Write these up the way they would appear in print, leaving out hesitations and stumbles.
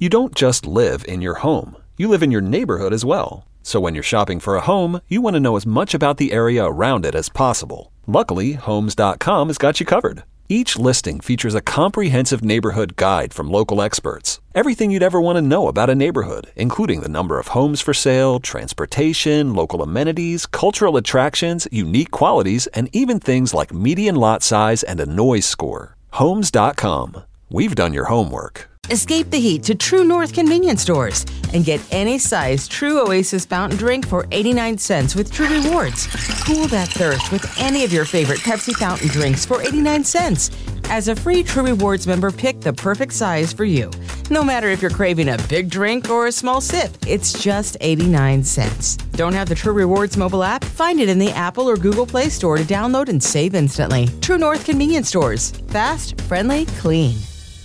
You don't just live in your home. You live in your neighborhood as well. So when you're shopping for a home, you want to know as much about the area around it as possible. Luckily, Homes.com has got you covered. Each listing features a comprehensive neighborhood guide from local experts. Everything you'd ever want to know about a neighborhood, including the number of homes for sale, transportation, local amenities, cultural attractions, unique qualities, and even things like median lot size and a noise score. Homes.com. We've done your homework. Escape the heat to True North convenience stores and get any size True Oasis fountain drink for 89 cents with True Rewards. Cool that thirst with any of your favorite Pepsi fountain drinks for 89 cents. As a free True Rewards member, pick the perfect size for you. No matter if you're craving a big drink or a small sip, it's just 89 cents. Don't have the True Rewards mobile app? Find it in the Apple or Google Play Store to download and save instantly. True North convenience stores. Fast, friendly, clean.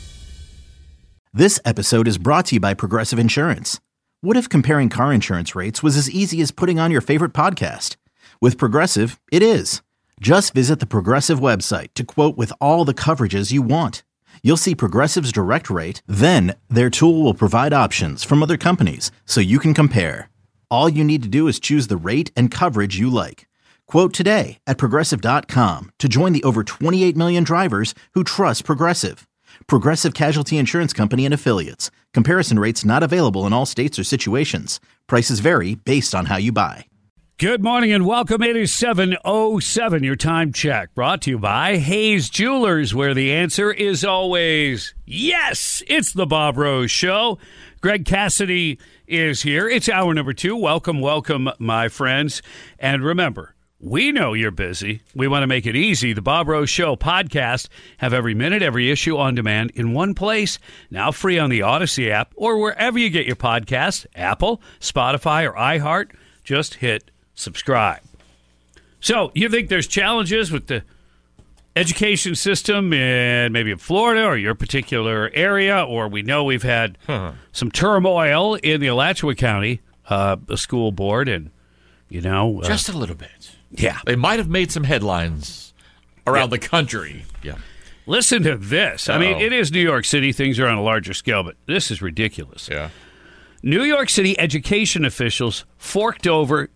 This episode is brought to you by Progressive Insurance. What if comparing car insurance rates was as easy as putting on your favorite podcast? With Progressive, it is. Just visit the Progressive website to quote with all the coverages you want. You'll see Progressive's direct rate, then their tool will provide options from other companies so you can compare. All you need to do is choose the rate and coverage you like. Quote today at Progressive.com to join the over 28 million drivers who trust Progressive. Progressive Casualty Insurance Company and Affiliates. Comparison rates not available in all states or situations. Prices vary based on how you buy. Good morning and welcome. It is 7:07, your time check. Brought to you by Hayes Jewelers, where the answer is always yes. It's the Bob Rose Show. Greg Cassidy is here. It's hour number 2. Welcome, my friends. And remember, we know you're busy. We want to make it easy. The Bob Rose Show podcast have every minute, every issue on demand in one place. Now free on the Odyssey app or wherever you get your podcasts, Apple, Spotify, or iHeart. Just hit subscribe. So you think there's challenges with the education system in maybe in Florida or your particular area, or we know we've had some turmoil in the Alachua County school board and, just a little bit. Yeah. They might have made some headlines around the country. Yeah. Listen to this. I mean, it is New York City. Things are on a larger scale, but this is ridiculous. Yeah. New York City education officials forked over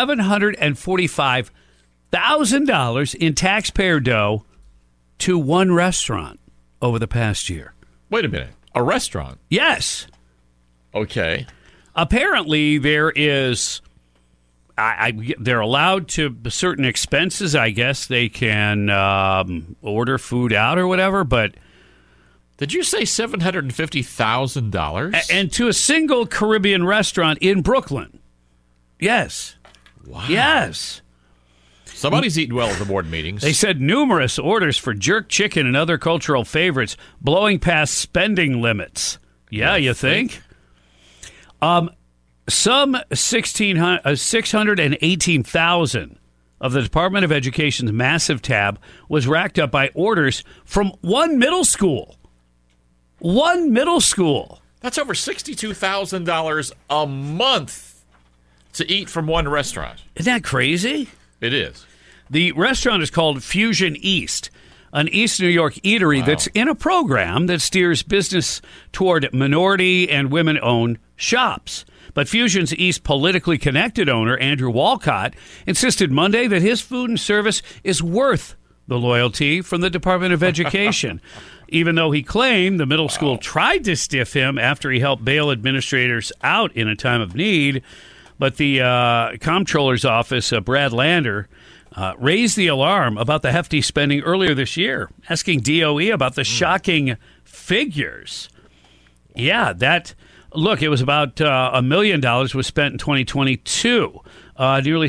$745,000 in taxpayer dough to one restaurant over the past year. Wait a minute. A restaurant? Yes. Okay. Apparently, there is... they're allowed to certain expenses. I guess they can order food out or whatever. But did you say $750,000? And to a single Caribbean restaurant in Brooklyn. Yes. Wow. Yes. Somebody's eating well at the board meetings. They said numerous orders for jerk chicken and other cultural favorites blowing past spending limits. Yeah, you think? Some 618,000 of the Department of Education's massive tab was racked up by orders from one middle school. One middle school. That's over $62,000 a month to eat from one restaurant. Isn't that crazy? It is. The restaurant is called Fusion East, an East New York eatery that's in a program that steers business toward minority and women-owned shops. But Fusion's East politically connected owner, Andrew Walcott, insisted Monday that his food and service is worth the loyalty from the Department of Education, even though he claimed the middle school tried to stiff him after he helped bail administrators out in a time of need. But the comptroller's office, Brad Lander, raised the alarm about the hefty spending earlier this year, asking DOE about the shocking figures. Yeah, look, it was about $1 million was spent in 2022, nearly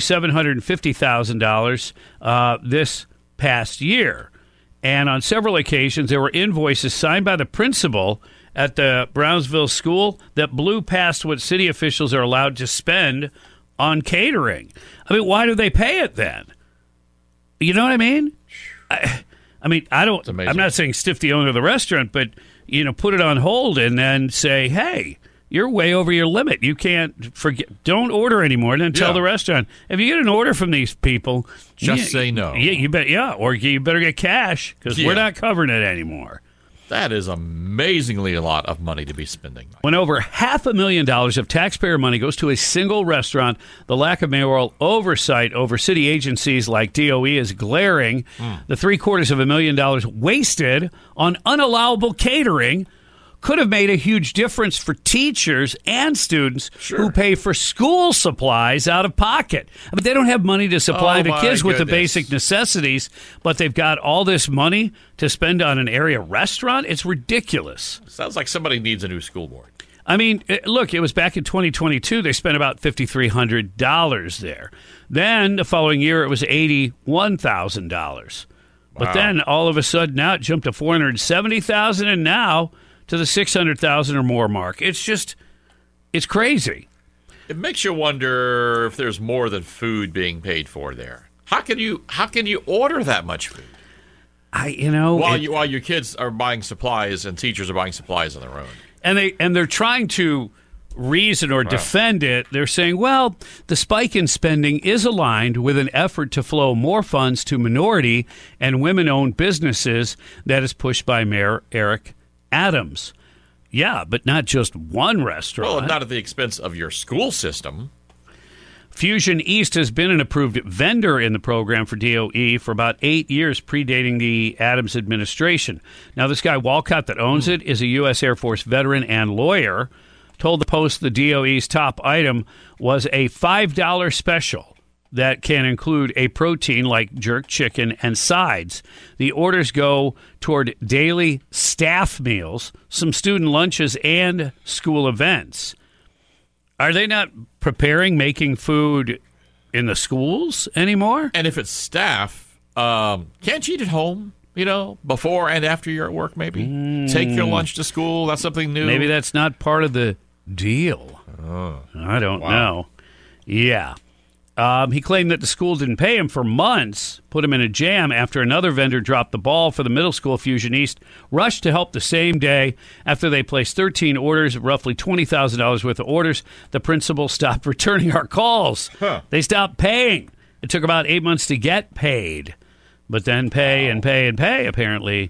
$750,000 this past year. And on several occasions, there were invoices signed by the principal at the Brownsville school that blew past what city officials are allowed to spend on catering. I mean, why do they pay it then? You know what I mean? I'm not saying stiff the owner of the restaurant, but, put it on hold and then say, hey, you're way over your limit. You can't don't order anymore. And then tell the restaurant, if you get an order from these people, just say no. Yeah, or you better get cash because we're not covering it anymore. That is amazingly a lot of money to be spending. When over $500,000 of taxpayer money goes to a single restaurant, the lack of mayoral oversight over city agencies like DOE is glaring. The $750,000 wasted on unallowable catering could have made a huge difference for teachers and students who pay for school supplies out of pocket. But they don't have money to supply the kids with the basic necessities, but they've got all this money to spend on an area restaurant. It's ridiculous. Sounds like somebody needs a new school board. I mean, look, it was back in 2022. They spent about $5,300 there. Then the following year, it was $81,000. But then all of a sudden, now it jumped to $470,000, and now to the $600,000 or more mark. It's crazy. It makes you wonder if there's more than food being paid for there. How can you order that much food? While your kids are buying supplies and teachers are buying supplies on their own. And they're trying to reason or defend it. They're saying, well, the spike in spending is aligned with an effort to flow more funds to minority and women-owned businesses that is pushed by Mayor Eric Adams. Yeah, but not just one restaurant. Well, not at the expense of your school system. Fusion East has been an approved vendor in the program for DOE for about 8 years, predating the Adams administration. Now, this guy Walcott that owns it is a U.S. Air Force veteran and lawyer. Told the Post the DOE's top item was a $5 special that can include a protein like jerk chicken and sides. The orders go toward daily staff meals, some student lunches, and school events. Are they not making food in the schools anymore? And if it's staff, can't you eat at home, before and after you're at work maybe? Take your lunch to school, that's something new. Maybe that's not part of the deal. I don't know. Yeah. He claimed that the school didn't pay him for months, put him in a jam after another vendor dropped the ball for the middle school. Fusion East rushed to help the same day after they placed 13 orders, roughly $20,000 worth of orders. The principal stopped returning our calls. They stopped paying. It took about 8 months to get paid, but then pay and pay and pay, apparently.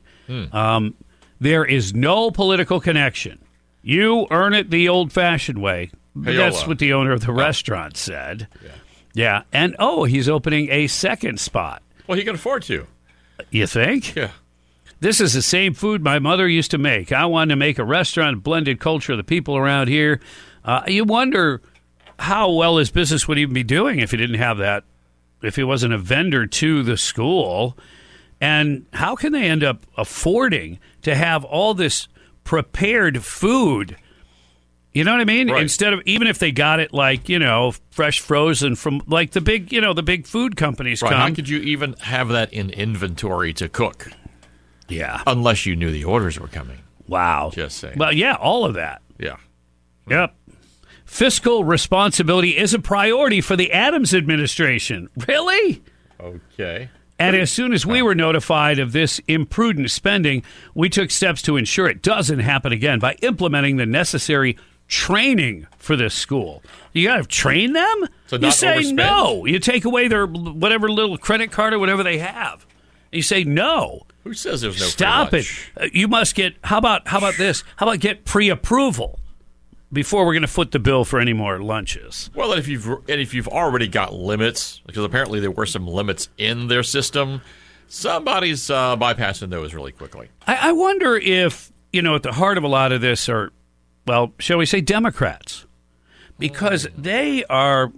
There is no political connection. You earn it the old-fashioned way. That's what the owner of the restaurant said. Yeah, and he's opening a second spot. Well, he can afford to. You think? Yeah. This is the same food my mother used to make. I wanted to make a restaurant, blended culture of the people around here. You wonder how well his business would even be doing if he didn't have that, if he wasn't a vendor to the school. And how can they end up affording to have all this prepared food? You know what I mean? Right. Instead of, even if they got it like, fresh frozen from like the big food companies come. How could you even have that in inventory to cook? Yeah. Unless you knew the orders were coming. Wow. Just saying. Well, yeah, all of that. Yeah. Yep. Fiscal responsibility is a priority for the Adams administration. Really? Okay. And as soon as we were notified of this imprudent spending, we took steps to ensure it doesn't happen again by implementing the necessary training for this school. You got to train them? So you say overspend? no. You take away their whatever little credit card or whatever they have. And you say no. Who says there's no Stop free it. lunch? You must get, how about this? How about get pre-approval before we're going to foot the bill for any more lunches? Well, and if you've already got limits, because apparently there were some limits in their system, somebody's bypassing those really quickly. I wonder if, at the heart of a lot of this are, well, shall we say Democrats? Because they are,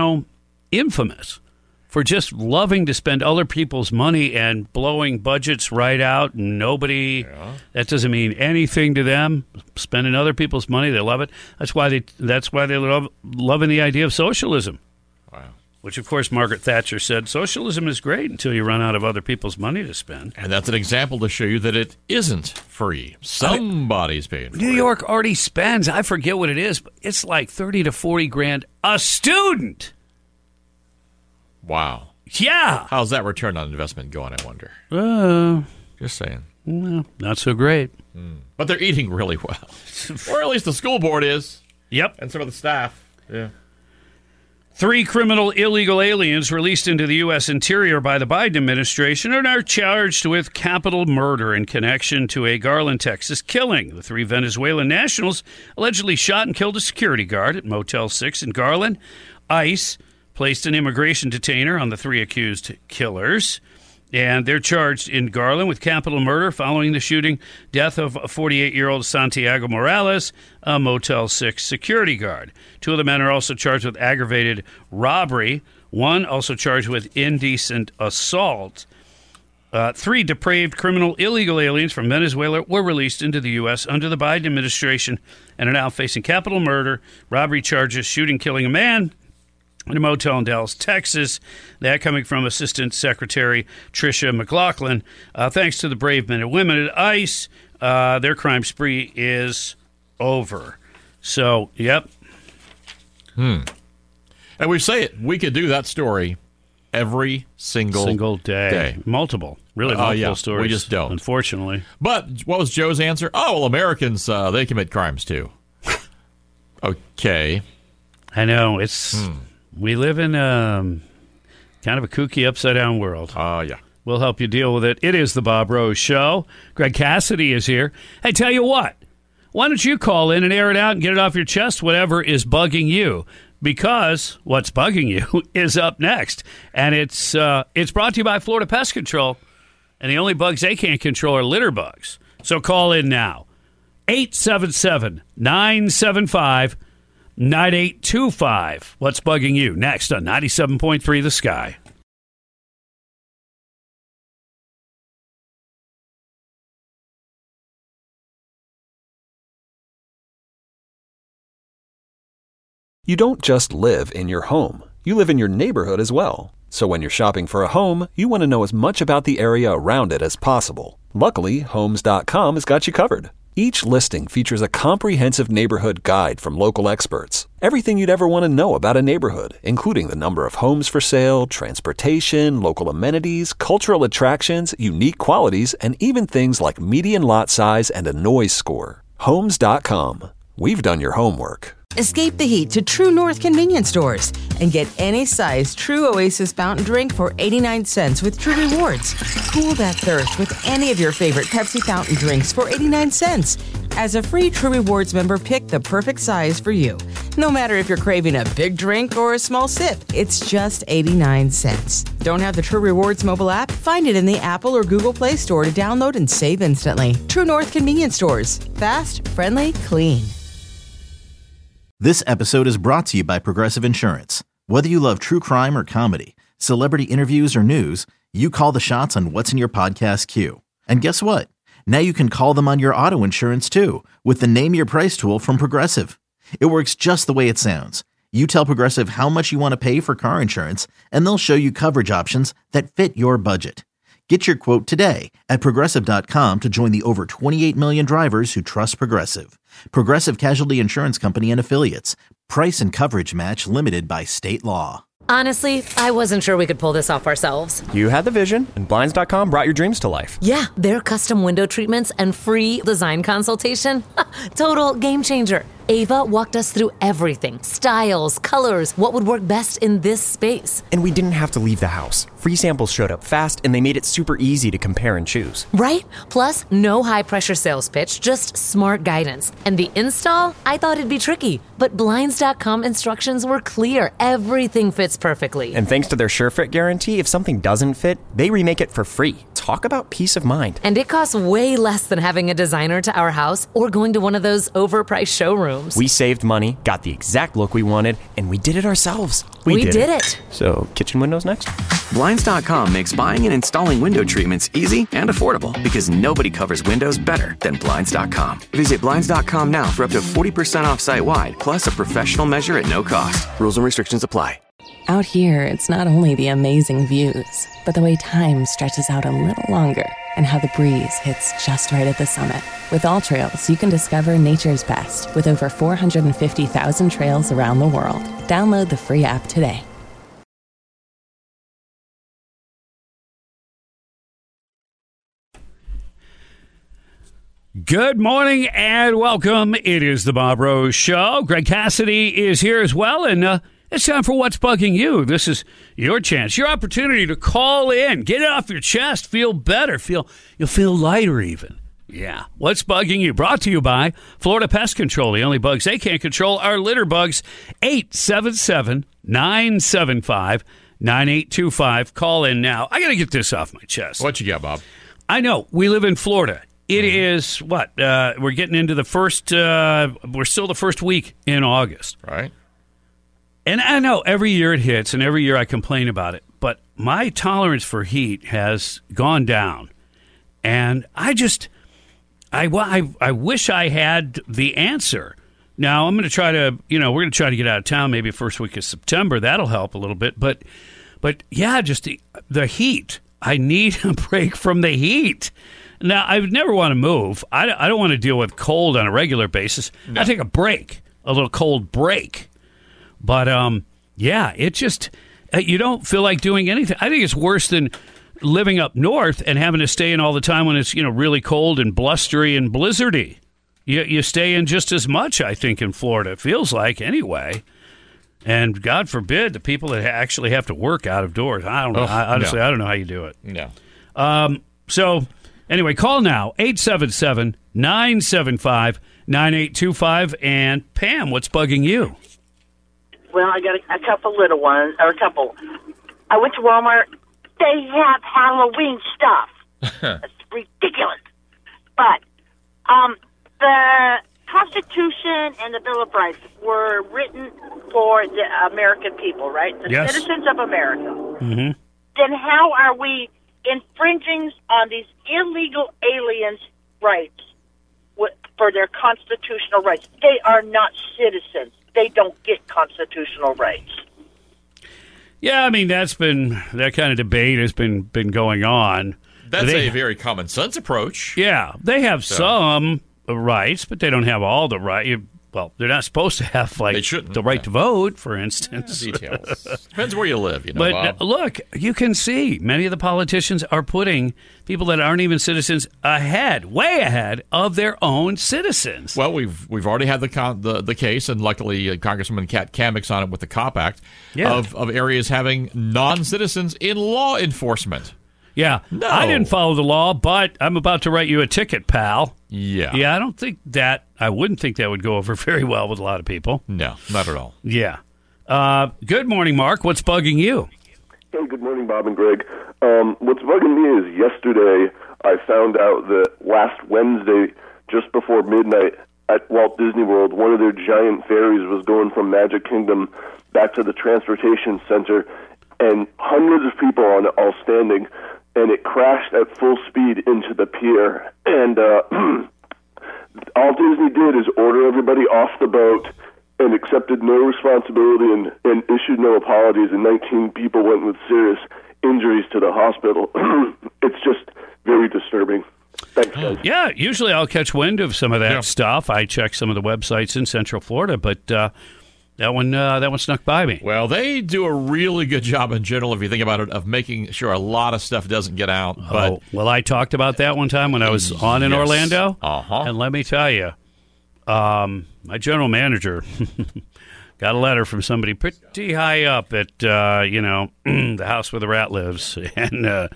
infamous for just loving to spend other people's money and blowing budgets right out. And that doesn't mean anything to them. Spending other people's money, they love it. That's why they love loving the idea of socialism. Wow. Which, of course, Margaret Thatcher said, socialism is great until you run out of other people's money to spend. And that's an example to show you that it isn't free. Somebody's paying for it. New York already spends, I forget what it is, but it's like 30 to 40 grand a student. Wow. Yeah. How's that return on investment going, I wonder? Just saying. Not so great. But they're eating really well. Or at least the school board is. Yep. And some of the staff. Yeah. 3 criminal illegal aliens released into the U.S. interior by the Biden administration are now charged with capital murder in connection to a Garland, Texas killing. The 3 Venezuelan nationals allegedly shot and killed a security guard at Motel 6 in Garland. ICE placed an immigration detainer on the 3 accused killers, and they're charged in Garland with capital murder following the shooting death of 48-year-old Santiago Morales, a Motel 6 security guard. 2 of the men are also charged with aggravated robbery. 1 also charged with indecent assault. 3 depraved criminal illegal aliens from Venezuela were released into the U.S. under the Biden administration and are now facing capital murder, robbery charges, shooting, killing a man in a motel in Dallas, Texas. That coming from Assistant Secretary Tricia McLaughlin. Thanks to the brave men and women at ICE, their crime spree is over. So, yep. And we say it. We could do that story every single day. Multiple stories. We just don't. Unfortunately. But what was Joe's answer? Oh, well, Americans, they commit crimes too. Okay. I know. It's... We live in kind of a kooky, upside-down world. Yeah. We'll help you deal with it. It is the Bob Rose Show. Greg Cassidy is here. Hey, tell you what. Why don't you call in and air it out and get it off your chest, whatever is bugging you? Because what's bugging you is up next. And it's brought to you by Florida Pest Control. And the only bugs they can't control are litter bugs. So call in now. 877-975-9825. What's bugging you? Next on 97.3 The Sky. You don't just live in your home. You live in your neighborhood as well. So when you're shopping for a home, you want to know as much about the area around it as possible. Luckily, Homes.com has got you covered. Each listing features a comprehensive neighborhood guide from local experts. Everything you'd ever want to know about a neighborhood, including the number of homes for sale, transportation, local amenities, cultural attractions, unique qualities, and even things like median lot size and a noise score. Homes.com. We've done your homework. Escape the heat to True North convenience stores and get any size True Oasis fountain drink for 89 cents with True Rewards. Cool that thirst with any of your favorite Pepsi fountain drinks for 89 cents. As a free True Rewards member, pick the perfect size for you. No matter if you're craving a big drink or a small sip, it's just 89 cents. Don't have the True Rewards mobile app? Find it in the Apple or Google Play Store to download and save instantly. True North convenience stores. Fast, friendly, clean. This episode is brought to you by Progressive Insurance. Whether you love true crime or comedy, celebrity interviews or news, you call the shots on what's in your podcast queue. And guess what? Now you can call them on your auto insurance too with the Name Your Price tool from Progressive. It works just the way it sounds. You tell Progressive how much you want to pay for car insurance, and they'll show you coverage options that fit your budget. Get your quote today at Progressive.com to join the over 28 million drivers who trust Progressive. Progressive Casualty Insurance Company and Affiliates. Price and coverage match limited by state law. Honestly, I wasn't sure we could pull this off ourselves. You had the vision, and Blinds.com brought your dreams to life. Yeah, their custom window treatments and free design consultation. Total game changer. Ava walked us through everything. Styles, colors, what would work best in this space. And we didn't have to leave the house. Free samples showed up fast, and they made it super easy to compare and choose. Right? Plus, no high-pressure sales pitch, just smart guidance. And the install? I thought it'd be tricky. But Blinds.com instructions were clear. Everything fits perfectly. And thanks to their SureFit guarantee, if something doesn't fit, they remake it for free. Talk about peace of mind. And it costs way less than having a designer to our house or going to one of those overpriced showrooms. We saved money, got the exact look we wanted, and we did it ourselves. We did it. So, kitchen windows next? Blinds.com makes buying and installing window treatments easy and affordable because nobody covers windows better than Blinds.com. Visit Blinds.com now for up to 40% off site-wide, plus a professional measure at no cost. Rules and restrictions apply. Out here, it's not only the amazing views, but the way time stretches out a little longer and how the breeze hits just right at the summit. With All Trails, you can discover nature's best with over 450,000 trails around the world. Download the free app today. Good morning and welcome. It is the Bob Rose Show. Greg Cassidy is here as well, and It's time for What's Bugging You. This is your chance, your opportunity to call in, get it off your chest, feel better, you'll feel lighter even. Yeah. What's Bugging You? Brought to you by Florida Pest Control. The only bugs they can't control are litter bugs. 877-975-9825. Call in now. I got to get this off my chest. What you got, Bob? I know. We live in Florida. It is what? We're getting into the first, we're still the first week in August. Right. And I know every year it hits and every year I complain about it, but my tolerance for heat has gone down. And I wish I had the answer. Now, I'm going to try to, we're going to try to get out of town maybe first week of September. That'll help a little bit. But yeah, just the heat. I need a break from the heat. Now, I would never want to move. I don't want to deal with cold on a regular basis. No. I take a break, a little cold break. But, yeah, it just, you don't feel like doing anything. I think it's worse than living up north and having to stay in all the time when it's, really cold and blustery and blizzardy. You stay in just as much, I think, in Florida. It feels like, anyway. And God forbid the people that actually have to work out of doors. I don't know. Honestly, I don't know how you do it. No. So, anyway, call now. 877-975-9825. And Pam, what's bugging you? Well, I got a couple little ones, or a couple. I went to Walmart. They have Halloween stuff. It's ridiculous. But the Constitution and the Bill of Rights were written for the American people, right? The citizens of America. Mm-hmm. Then how are we infringing on these illegal aliens' rights for their constitutional rights? They are not citizens. They don't get constitutional rights. Yeah, I mean, that kind of debate has been going on. That's a very common sense approach. Yeah, they have some rights, but they don't have all the right. Well, they're not supposed to have the right to vote, for instance. Details. Depends where you live, But Bob. Look, you can see many of the politicians are putting people that aren't even citizens way ahead of their own citizens. Well, we've already had the case, and luckily Congresswoman Kat Kammick's on it with the COP Act of areas having non-citizens in law enforcement. Yeah, no. I didn't follow the law, but I'm about to write you a ticket, pal. Yeah. I wouldn't think that would go over very well with a lot of people. No, not at all. Yeah. Good morning, Mark. What's bugging you? Hey, good morning, Bob and Greg. What's bugging me is yesterday I found out that last Wednesday, just before midnight at Walt Disney World, one of their giant ferries was going from Magic Kingdom back to the transportation center, and hundreds of people on it all standing, and it crashed at full speed into the pier. And all Disney did is order everybody off the boat and accepted no responsibility and issued no apologies, and 19 people went with serious injuries to the hospital. It's just very disturbing. Thanks, guys. Yeah, usually I'll catch wind of some of that stuff. I check some of the websites in Central Florida, but that one snuck by me. Well, they do a really good job in general, if you think about it, of making sure a lot of stuff doesn't get out. But I talked about that one time when I was on in Orlando. And let me tell you, my general manager got a letter from somebody pretty high up at the house where the rat lives, and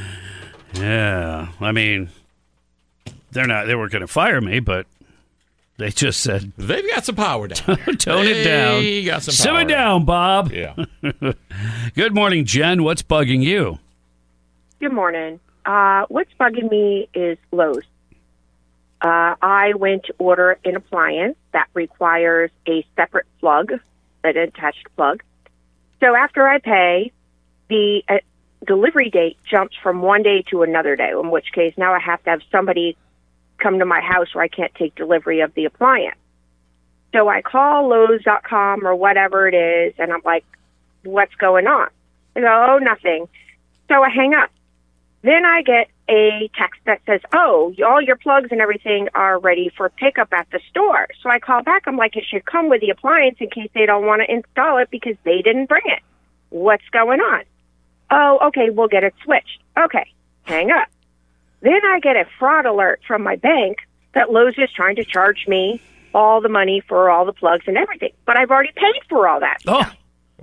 I mean, they were going to fire me, but they just said they've got some power down. Tone it down. Got some Simmer power down, Bob. Yeah. Good morning, Jen. What's bugging you? Good morning. What's bugging me is Lowe's. I went to order an appliance that requires a separate plug, an attached plug. So after I pay, the delivery date jumps from one day to another day, in which case now I have to have somebody come to my house where I can't take delivery of the appliance. So I call Lowe's.com or whatever it is, and I'm like, what's going on? They go, oh, nothing. So I hang up. Then I get a text that says, oh, all your plugs and everything are ready for pickup at the store. So I call back. I'm like, it should come with the appliance in case they don't want to install it because they didn't bring it. What's going on? Oh, okay, we'll get it switched. Okay, hang up. Then I get a fraud alert from my bank that Lowe's is trying to charge me all the money for all the plugs and everything. But I've already paid for all that stuff.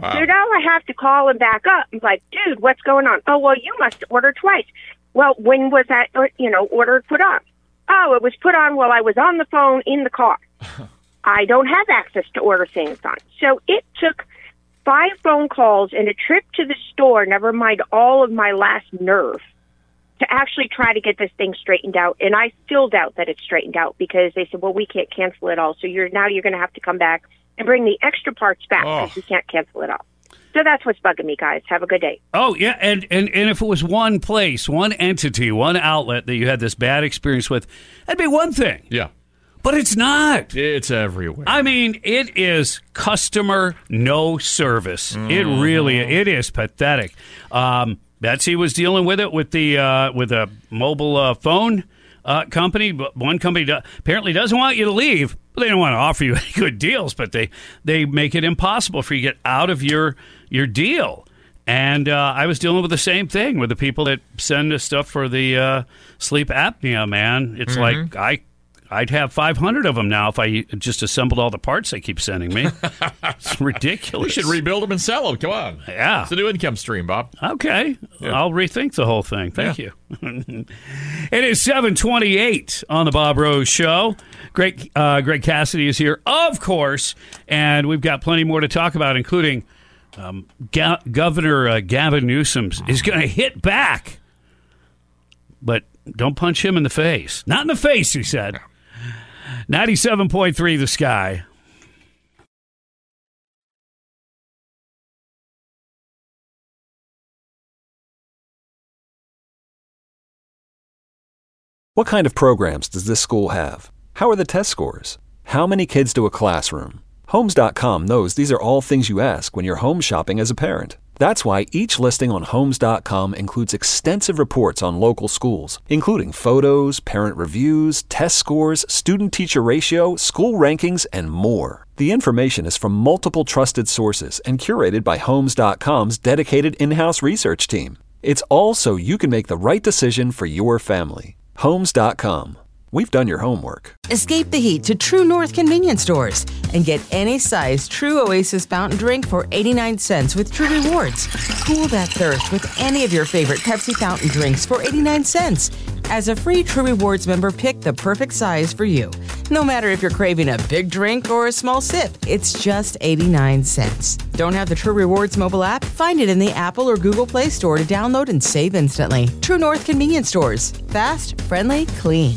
Wow. So now I have to call him back up. I'm like, dude, what's going on? Oh, well, you must have ordered twice. Well, when was that, order put on? Oh, it was put on while I was on the phone in the car. I don't have access to order things on. So it took 5 phone calls and a trip to the store, never mind all of my last nerve, to actually try to get this thing straightened out. And I still doubt that it's straightened out because they said, well, we can't cancel it all. So you're going to have to come back and bring the extra parts back because we can't cancel it all. So that's what's bugging me, guys. Have a good day. Oh, yeah, and if it was one place, one entity, one outlet that you had this bad experience with, that'd be one thing. Yeah. But it's not. It's everywhere. I mean, it is customer no service. It is pathetic. Betsy was dealing with it with a mobile phone company. But one company apparently doesn't want you to leave. But they don't want to offer you any good deals, but they make it impossible for you to get out of your deal. And I was dealing with the same thing with the people that send us stuff for the sleep apnea, man. It's like I'd have 500 of them now if I just assembled all the parts they keep sending me. It's ridiculous. We should rebuild them and sell them. Come on. Yeah. It's a new income stream, Bob. Okay. Yeah. I'll rethink the whole thing. Thank you. It is 7:28 on the Bob Rose Show. Greg Cassidy is here, of course, and we've got plenty more to talk about, including Governor Gavin Newsom is going to hit back. But don't punch him in the face. Not in the face, he said. 97.3 The Sky. What kind of programs does this school have? How are the test scores? How many kids do a classroom? Homes.com knows these are all things you ask when you're home shopping as a parent. That's why each listing on Homes.com includes extensive reports on local schools, including photos, parent reviews, test scores, student-teacher ratio, school rankings, and more. The information is from multiple trusted sources and curated by Homes.com's dedicated in-house research team. It's all so you can make the right decision for your family. Homes.com. We've done your homework. Escape the heat to True North convenience stores and get any size True Oasis fountain drink for 89 cents with True Rewards. Cool that thirst with any of your favorite Pepsi fountain drinks for 89 cents. As a free True Rewards member, pick the perfect size for you. No matter if you're craving a big drink or a small sip, it's just 89 cents. Don't have the True Rewards mobile app? Find it in the Apple or Google Play Store to download and save instantly. True North convenience stores. Fast, friendly, clean.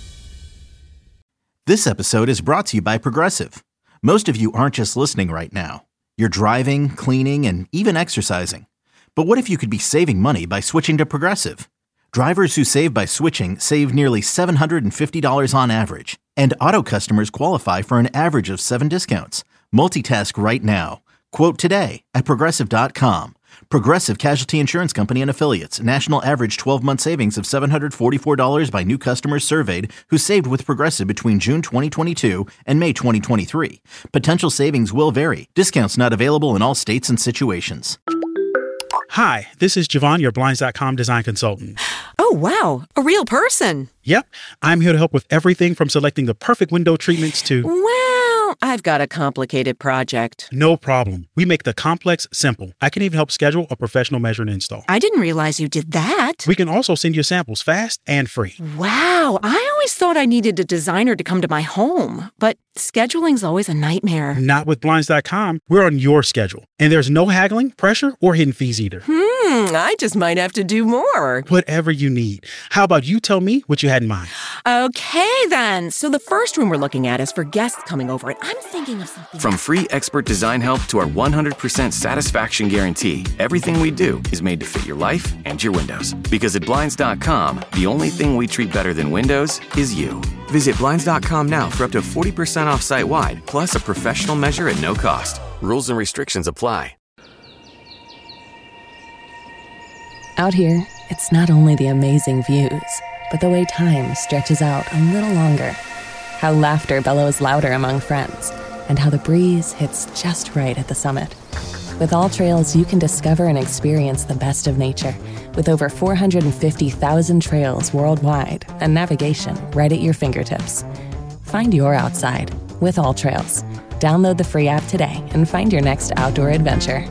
This episode is brought to you by Progressive. Most of you aren't just listening right now. You're driving, cleaning, and even exercising. But what if you could be saving money by switching to Progressive? Drivers who save by switching save nearly $750 on average. And auto customers qualify for an average of 7 discounts. Multitask right now. Quote today at Progressive.com. Progressive Casualty Insurance Company and Affiliates. National average 12-month savings of $744 by new customers surveyed who saved with Progressive between June 2022 and May 2023. Potential savings will vary. Discounts not available in all states and situations. Hi, this is Javon, your Blinds.com design consultant. Oh, wow. A real person. Yep. I'm here to help with everything from selecting the perfect window treatments to... Well, I've got a complicated project. No problem. We make the complex simple. I can even help schedule a professional measure and install. I didn't realize you did that. We can also send you samples fast and free. Wow. I always thought I needed a designer to come to my home, but scheduling's always a nightmare. Not with Blinds.com. We're on your schedule. And there's no haggling, pressure, or hidden fees either. I just might have to do more. Whatever you need. How about you tell me what you had in mind? Okay, then. So the first room we're looking at is for guests coming over, and I'm thinking of something. From free expert design help to our 100% satisfaction guarantee, everything we do is made to fit your life and your windows. Because at Blinds.com, the only thing we treat better than windows is you. Visit Blinds.com now for up to 40% off site-wide, plus a professional measure at no cost. Rules and restrictions apply. Out here, it's not only the amazing views, but the way time stretches out a little longer. How laughter bellows louder among friends, and how the breeze hits just right at the summit. With All Trails, you can discover and experience the best of nature, with over 450,000 trails worldwide and navigation right at your fingertips. Find your outside with All Trails. Download the free app today and find your next outdoor adventure.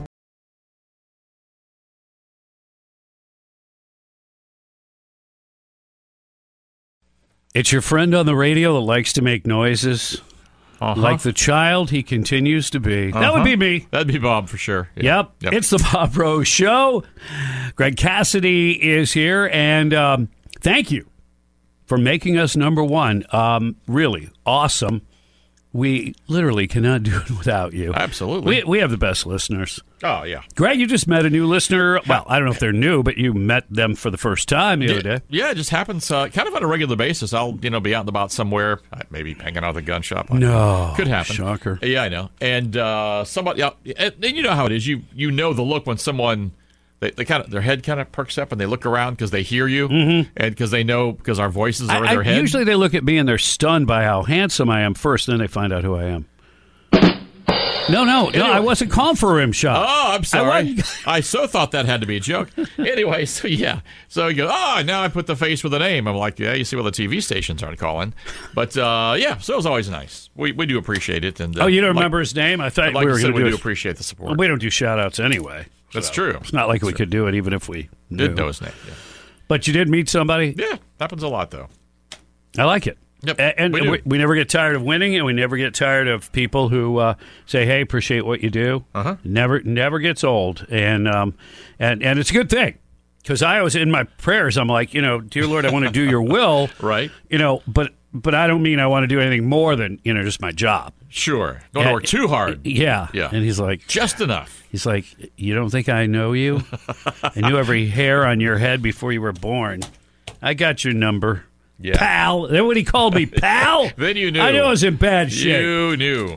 It's your friend on the radio that likes to make noises. Like the child he continues to be. That would be me. That'd be Bob for sure. Yeah. Yep. It's the Bob Rose Show. Greg Cassidy is here, and thank you for making us number one. Really awesome. We literally cannot do it without you. Absolutely. We have the best listeners. Oh, yeah. Greg, you just met a new listener. Well, I don't know if they're new, but you met them for the first time the other day. Yeah, it just happens kind of on a regular basis. I'll be out and about somewhere, maybe hanging out at the gun shop. No. Could happen. Shocker. Yeah, I know. And somebody, and you know how it is. You know the look when someone, they kind of, their head kind of perks up and they look around because they hear you and because they know because our voices are in their head. Usually they look at me and they're stunned by how handsome I am first, and then they find out who I am. No, I wasn't calling for a rim shot. Oh, I'm sorry. I so thought that had to be a joke. Anyway, so yeah. So you go, now I put the face with a name. I'm like, yeah, you see, well, the TV stations aren't calling. But, yeah, so it was always nice. We do appreciate it. And you don't remember his name? I thought we were going to do We do appreciate the support. Well, we don't do shout-outs anyway. That's true. It's not like we could do it even if we knew. Didn't know his name, yeah. But you did meet somebody? Yeah, happens a lot, though. I like it. Yep, and we never get tired of winning, and we never get tired of people who say, "Hey, appreciate what you do." Never gets old, and it's a good thing because I was in my prayers. I'm like, dear Lord, I want to do Your will, right? But I don't mean I want to do anything more than just my job. Sure, don't work too hard. Yeah. And he's like, just enough. He's like, you don't think I know you? I knew every hair on your head before you were born. I got your number. Yeah. Pal. Then when he called me pal, then you knew. I knew I was in bad shape. You knew.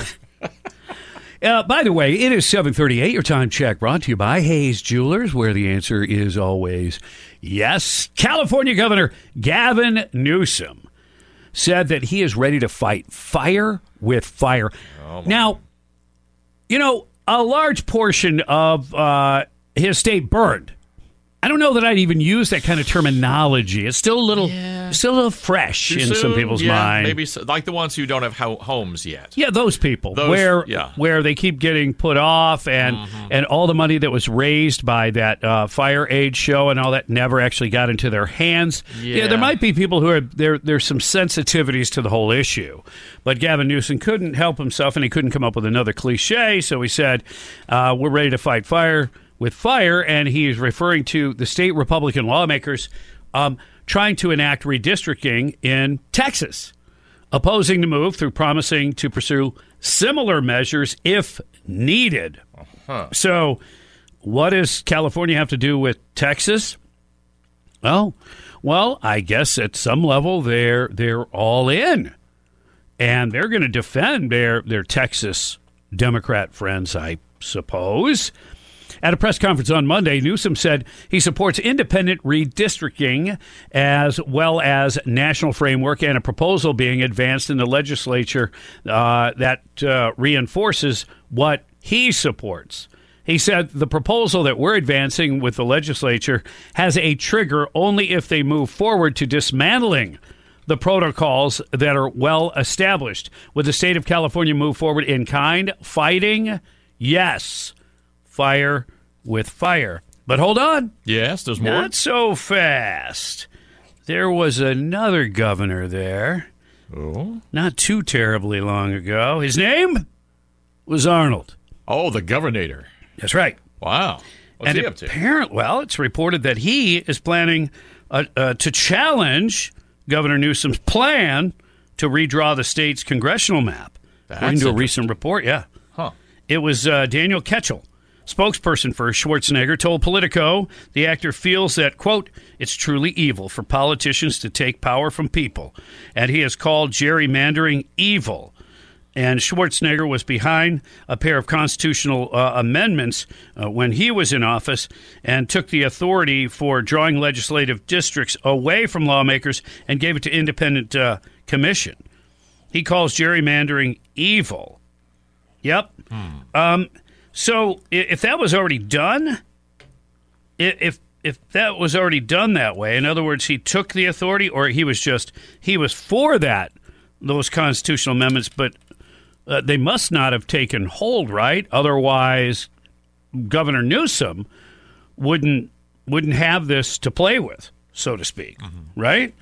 By the way, it is 7:38. Your time check brought to you by Hayes Jewelers, where the answer is always yes. California Governor Gavin Newsom said that he is ready to fight fire with fire. Now, a large portion of his state burned. I don't know that I'd even use that kind of terminology. It's still a little fresh in some people's mind. Maybe like the ones who don't have homes yet. Yeah, those people where they keep getting put off, and all the money that was raised by that fire aid show and all that never actually got into their hands. Yeah, there might be people who are there's some sensitivities to the whole issue, but Gavin Newsom couldn't help himself, and he couldn't come up with another cliche, so he said, "We're ready to fight fire with fire," and he's referring to the state Republican lawmakers trying to enact redistricting in Texas, opposing the move through promising to pursue similar measures if needed. So what does California have to do with Texas? Oh, well, I guess at some level they're all in, and they're going to defend their Texas Democrat friends, I suppose. At a press conference on Monday, Newsom said he supports independent redistricting as well as national framework and a proposal being advanced in the legislature that reinforces what he supports. He said the proposal that we're advancing with the legislature has a trigger only if they move forward to dismantling the protocols that are well established. Would the state of California move forward in kind, fighting? Yes. Fire with fire. But hold on. Yes, there's more. Not so fast. There was another governor there. Oh? Not too terribly long ago. His name was Arnold. Oh, the governor. That's right. Wow. What's he up to? Well, it's reported that he is planning to challenge Governor Newsom's plan to redraw the state's congressional map. According to a recent report, It was Daniel Ketchel, spokesperson for Schwarzenegger, told Politico the actor feels that, quote, it's truly evil for politicians to take power from people, and he has called gerrymandering evil. And Schwarzenegger was behind a pair of constitutional amendments when he was in office and took the authority for drawing legislative districts away from lawmakers and gave it to independent commission. He calls gerrymandering evil. Yep. So if that was already done, if that was already done that way, in other words, he took the authority, or he was for those constitutional amendments, but they must not have taken hold, right? Otherwise, Governor Newsom wouldn't have this to play with, so to speak, right?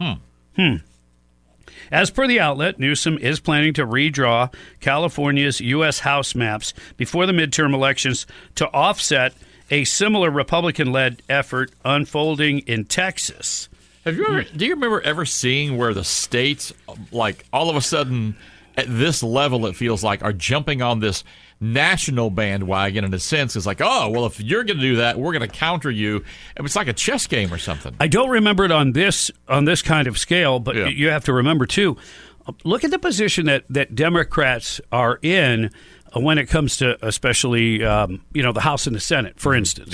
As per the outlet, Newsom is planning to redraw California's U.S. House maps before the midterm elections to offset a similar Republican-led effort unfolding in Texas. Do you remember ever seeing where the states, like, all of a sudden, at this level, it feels like, are jumping on this national bandwagon in a sense? It's like, oh, well, if you're going to do that, we're going to counter you. It's like a chess game or something. I don't remember it on this kind of scale, but you have to remember, too, look at the position that Democrats are in when it comes to especially, the House and the Senate, for instance.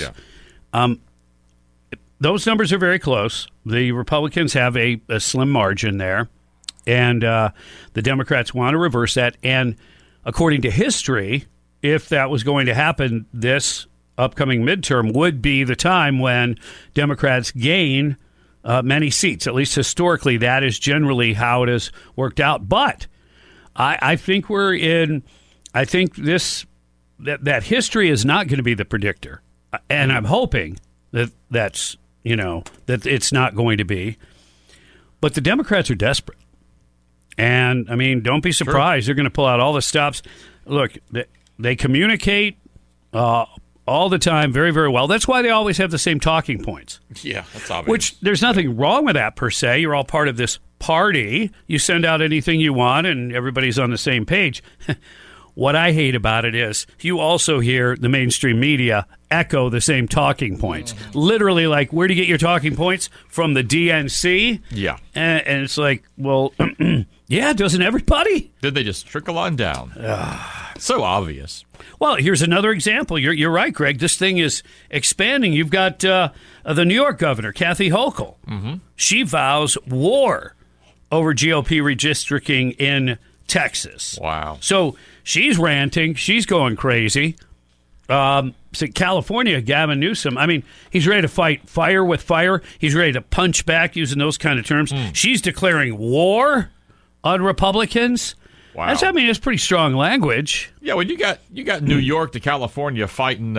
Those numbers are very close. The Republicans have a slim margin there, and the Democrats want to reverse that. And according to history, if that was going to happen, this upcoming midterm would be the time when Democrats gain many seats. At least historically, that is generally how it has worked out. But I think we're in. I think that history is not going to be the predictor, and I'm hoping that it's not going to be. But the Democrats are desperate. And, I mean, don't be surprised. They're going to pull out all the stops. Look, they communicate all the time very, very well. That's why they always have the same talking points. Yeah, that's obvious. Which, there's nothing wrong with that, per se. You're all part of this party. You send out anything you want, and everybody's on the same page. What I hate about it is you also hear the mainstream media echo the same talking points. Literally, like, where do you get your talking points? From the DNC? Yeah. And it's like, well, yeah, doesn't everybody? Did they just trickle on down? So obvious. Well, here's another example. You're right, Greg. This thing is expanding. You've got the New York governor, Kathy Hochul. She vows war over GOP redistricting in Texas. Wow. So she's ranting. She's going crazy. So California, Gavin Newsom, I mean, he's ready to fight fire with fire. He's ready to punch back using those kind of terms. She's declaring war on Republicans. Wow. It's pretty strong language. Yeah, well, you got New York to California fighting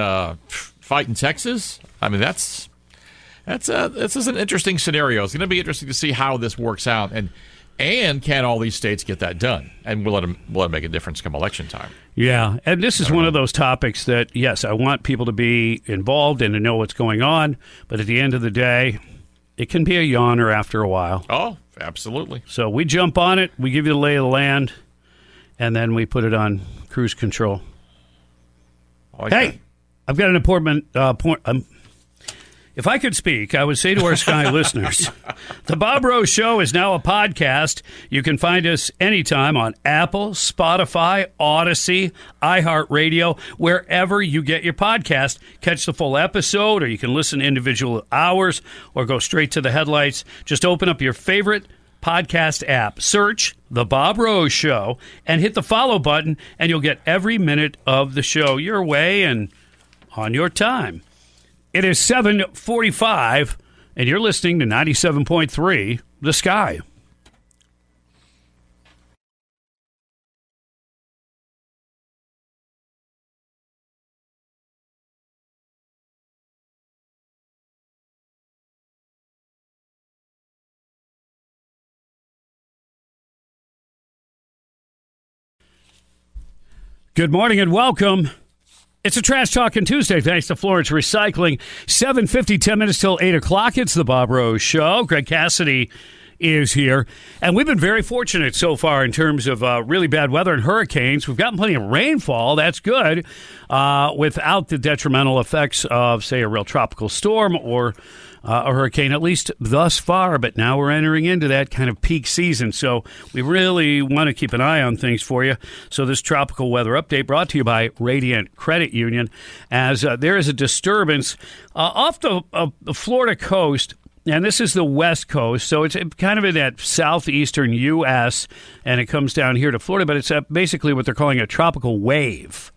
Texas. I mean, this is an interesting scenario. It's going to be interesting to see how this works out, and can all these states get that done? And will it make a difference come election time? Yeah, and this is one of those topics that, yes, I want people to be involved and to know what's going on, but at the end of the day, it can be a yawner after a while. Oh, absolutely. So we jump on it, we give you the lay of the land, and then we put it on cruise control. I've got an important point. If I could speak, I would say to our Sky listeners, The Bob Rose Show is now a podcast. You can find us anytime on Apple, Spotify, Odyssey, iHeartRadio, wherever you get your podcast. Catch the full episode, or you can listen individual hours, or go straight to the headlights. Just open up your favorite podcast app, search The Bob Rose Show, and hit the follow button, and you'll get every minute of the show your way and on your time. It is 7:45, and you're listening to 97.3 The Sky. Good morning and welcome. It's a Trash Talking Tuesday, thanks to Florence Recycling. 7:50, 10 minutes till 8 o'clock. It's the Bob Rose Show. Greg Cassidy is here. And we've been very fortunate so far in terms of really bad weather and hurricanes. We've gotten plenty of rainfall. That's good. Without the detrimental effects of, say, a real tropical storm or a hurricane, at least thus far. But now we're entering into that kind of peak season. So we really want to keep an eye on things for you. So this tropical weather update brought to you by Radiant Credit Union, as there is a disturbance off the Florida coast. And this is the West Coast, so it's kind of in that southeastern U.S., and it comes down here to Florida, but it's basically what they're calling a tropical wave.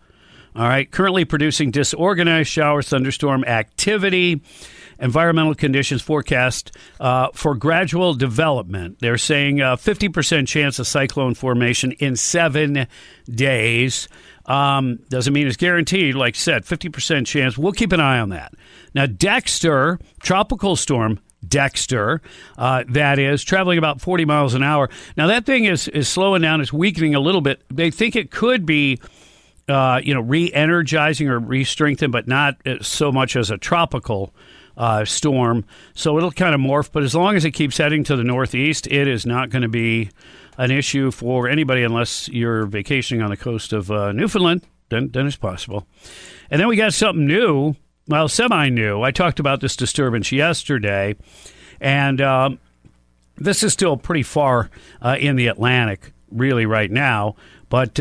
All right, currently producing disorganized shower thunderstorm activity. Environmental conditions forecast for gradual development. They're saying 50% chance of cyclone formation in 7 days. Doesn't mean it's guaranteed. Like I said, 50% chance. We'll keep an eye on that. Now, Dexter, tropical storm Dexter, that is, traveling about 40 miles an hour. Now, that thing is slowing down. It's weakening a little bit. They think it could be, re-energizing or re-strengthen, but not so much as a tropical storm. So it'll kind of morph. But as long as it keeps heading to the northeast, it is not going to be an issue for anybody unless you're vacationing on the coast of Newfoundland. Then it's possible. And then we got something new. Well, semi-new. I talked about this disturbance yesterday, and this is still pretty far in the Atlantic, really, right now. But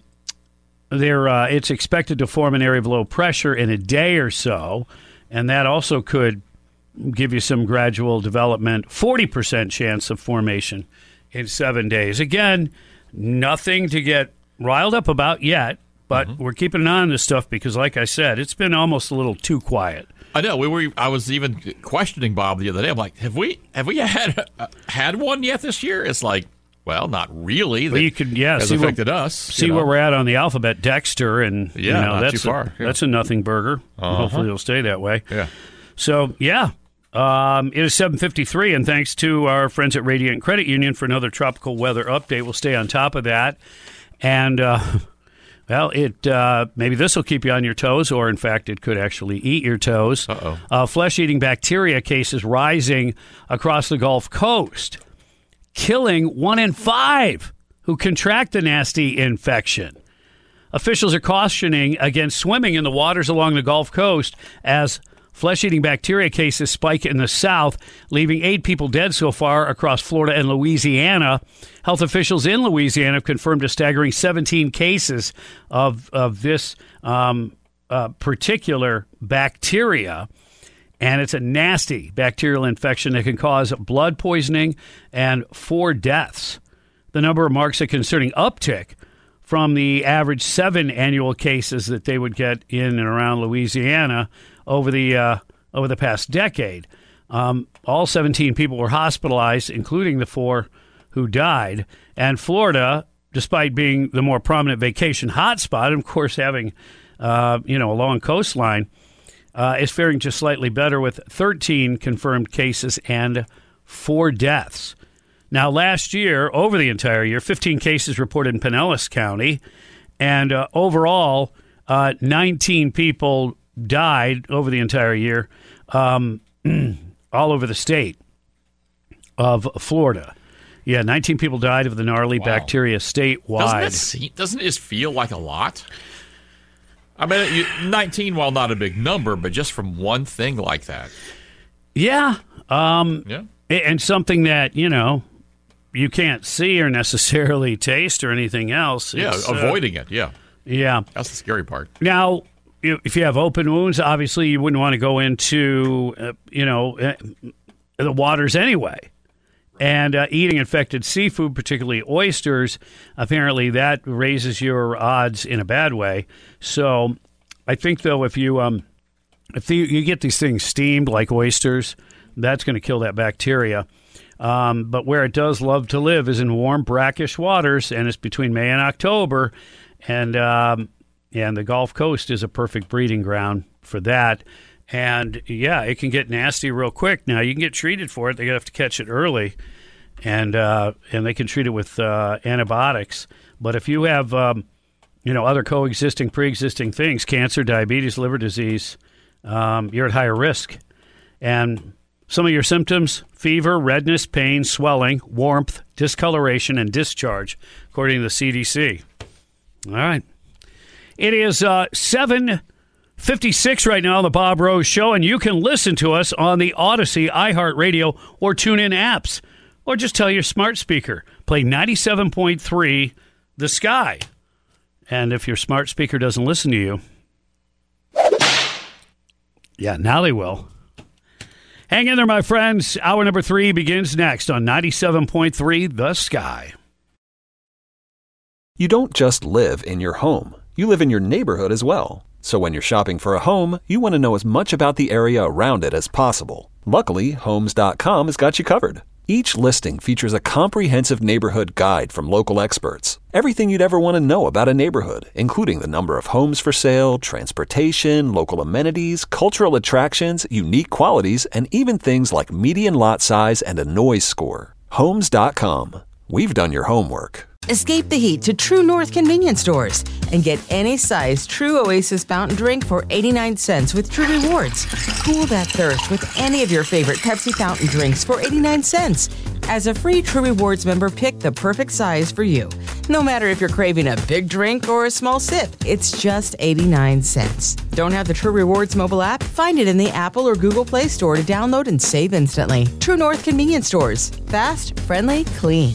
it's expected to form an area of low pressure in a day or so, and that also could give you some gradual development. 40% chance of formation in 7 days. Again, nothing to get riled up about yet. But we're keeping an eye on this stuff because, like I said, it's been almost a little too quiet. I know. I was even questioning Bob the other day. I'm like, have we had one yet this year? It's like, well, not really. Well, you could, has affected us. See where we're at on the alphabet, Dexter, and not that's too far. That's a nothing burger. Hopefully, it'll stay that way. Yeah. So, it is 7:53, and thanks to our friends at Radiant Credit Union for another tropical weather update. We'll stay on top of that, and. Well, maybe this will keep you on your toes, or in fact, it could actually eat your toes. Flesh-eating bacteria cases rising across the Gulf Coast, killing 1 in 5 who contract the nasty infection. Officials are cautioning against swimming in the waters along the Gulf Coast as flesh-eating bacteria cases spike in the south, leaving 8 people dead so far across Florida and Louisiana. Health officials in Louisiana have confirmed a staggering 17 cases of this particular bacteria, and it's a nasty bacterial infection that can cause blood poisoning and 4 deaths. The number marks a concerning uptick from the average 7 annual cases that they would get in and around Louisiana over the past decade. All 17 people were hospitalized, including the 4 who died. And Florida, despite being the more prominent vacation hotspot, and of course having a long coastline, is faring just slightly better with 13 confirmed cases and 4 deaths. Now, last year, over the entire year, 15 cases reported in Pinellas County, and overall, 19 people died over the entire year, all over the state of Florida. Yeah, 19 people died of the gnarly bacteria statewide. Doesn't it feel like a lot? I mean, 19, while not a big number, but just from one thing like that. Yeah. And something that, you can't see or necessarily taste or anything else. Yeah, avoiding it, yeah. Yeah. That's the scary part. Now, if you have open wounds, obviously you wouldn't want to go into, the waters anyway. And eating infected seafood, particularly oysters, apparently that raises your odds in a bad way. So I think, though, if you get these things steamed like oysters, that's going to kill that bacteria. But where it does love to live is in warm, brackish waters, and it's between May and October. And the Gulf Coast is a perfect breeding ground for that. And, it can get nasty real quick. Now, you can get treated for it. They have to catch it early, and they can treat it with antibiotics. But if you have, other pre-existing things, cancer, diabetes, liver disease, you're at higher risk. And some of your symptoms, fever, redness, pain, swelling, warmth, discoloration, and discharge, according to the CDC. All right. It is 7:56 right now on the Bob Rose Show, and you can listen to us on the Odyssey, iHeartRadio, or TuneIn apps. Or just tell your smart speaker, play 97.3 The Sky. And if your smart speaker doesn't listen to you, now they will. Hang in there, my friends. Hour number 3 begins next on 97.3 The Sky. You don't just live in your home. you live in your neighborhood as well. So when you're shopping for a home, you want to know as much about the area around it as possible. Luckily, Homes.com has got you covered. Each listing features a comprehensive neighborhood guide from local experts. Everything you'd ever want to know about a neighborhood, including the number of homes for sale, transportation, local amenities, cultural attractions, unique qualities, and even things like median lot size and a noise score. Homes.com. We've done your homework. Escape the heat to True North convenience stores and get any size True Oasis fountain drink for 89 cents with True Rewards. Cool that thirst with any of your favorite Pepsi fountain drinks for 89 cents. As a free True Rewards member, pick the perfect size for you. No matter if you're craving a big drink or a small sip, it's just 89 cents. Don't have the True Rewards mobile app? Find it in the Apple or Google Play Store to download and save instantly. True North convenience stores. Fast, friendly, clean.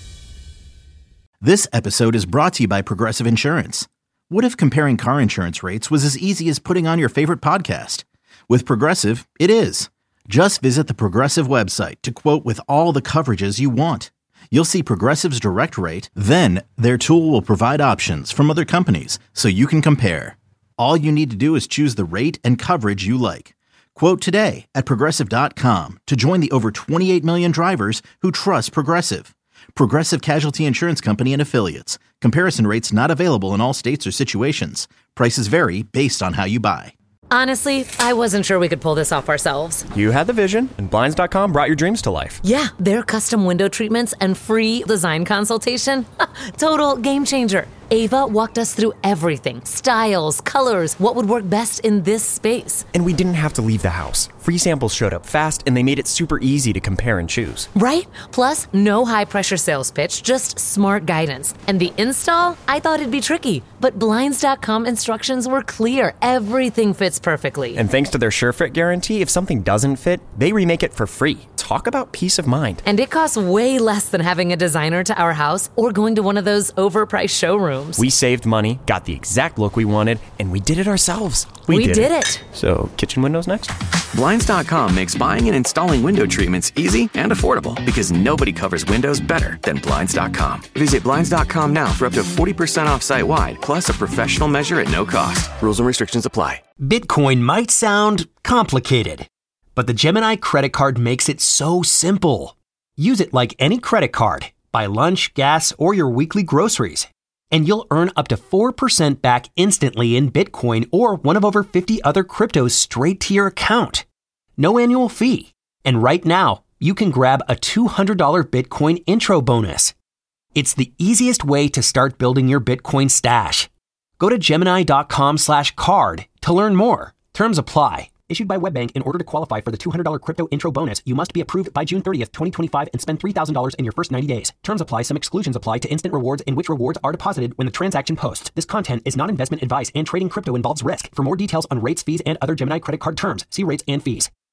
This episode is brought to you by Progressive Insurance. What if comparing car insurance rates was as easy as putting on your favorite podcast? With Progressive, it is. Just visit the Progressive website to quote with all the coverages you want. You'll see Progressive's direct rate, then their tool will provide options from other companies so you can compare. All you need to do is choose the rate and coverage you like. Quote today at Progressive.com to join the over 28 million drivers who trust Progressive. Progressive Casualty Insurance Company and Affiliates. Comparison rates not available in all states or situations. Prices vary based on how you buy. Honestly, I wasn't sure we could pull this off ourselves. You had the vision, and Blinds.com brought your dreams to life. Yeah, their custom window treatments and free design consultation. Total game changer. Ava walked us through everything. Styles, colors, what would work best in this space. And we didn't have to leave the house. Free samples showed up fast, and they made it super easy to compare and choose. Right? Plus, no high-pressure sales pitch, just smart guidance. And the install? I thought it'd be tricky, but Blinds.com instructions were clear. Everything fits perfectly. And thanks to their SureFit guarantee, if something doesn't fit, they remake it for free. Talk about peace of mind. And it costs way less than having a designer to our house or going to one of those overpriced showrooms. We saved money, got the exact look we wanted, and we did it ourselves. We did it. So, kitchen windows next? Blinds.com makes buying and installing window treatments easy and affordable because nobody covers windows better than Blinds.com. Visit Blinds.com now for up to 40% off site-wide, plus a professional measure at no cost. Rules and restrictions apply. Bitcoin might sound complicated, but the Gemini credit card makes it so simple. Use it like any credit card. Buy lunch, gas, or your weekly groceries. And you'll earn up to 4% back instantly in Bitcoin or one of over 50 other cryptos straight to your account. No annual fee. And right now, you can grab a $200 Bitcoin intro bonus. It's the easiest way to start building your Bitcoin stash. Go to Gemini.com/card to learn more. Terms apply. Issued by WebBank. In order to qualify for the $200 crypto intro bonus, you must be approved by June 30th, 2025 and spend $3,000 in your first 90 days. Terms apply. Some exclusions apply to instant rewards in which rewards are deposited when the transaction posts. This content is not investment advice and trading crypto involves risk. For more details on rates, fees, and other Gemini credit card terms, see rates and fees.